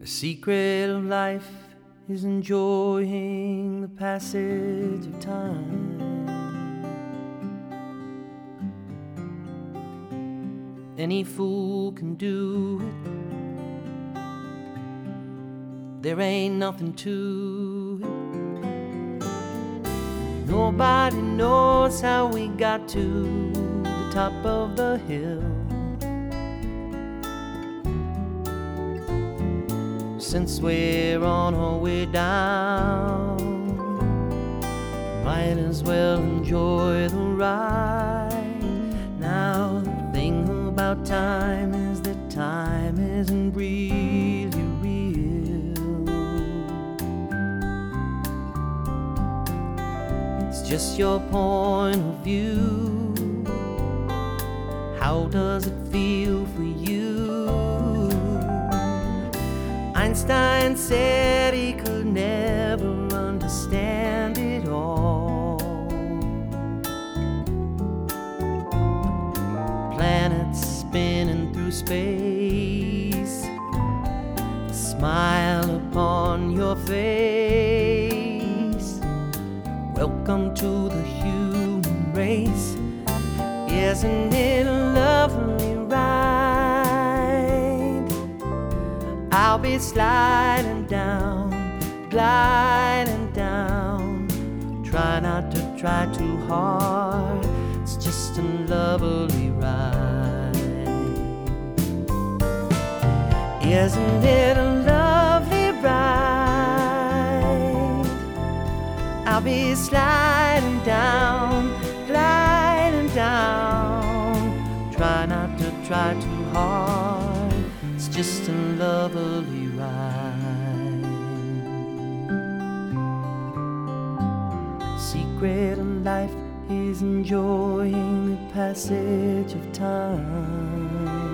The secret of life is enjoying the passage of time. Any fool can do it. There ain't nothing to it. Nobody knows how we got to the top of the hill. Since we're on our way down, might as well enjoy the ride. Now the thing about time is that time isn't really real. It's just your point of view. How does it feel for you? Einstein said he could never understand it all. Planets spinning through space, a smile upon your face. Welcome to the human race. Isn't it a lovely ride? I'll be sliding down, gliding down. Try not to try too hard. It's just a lovely ride. Isn't it a lovely ride? I'll be sliding down, gliding down. Try not to try too hard. It's just a lovely ride. Secret of life is enjoying the passage of time.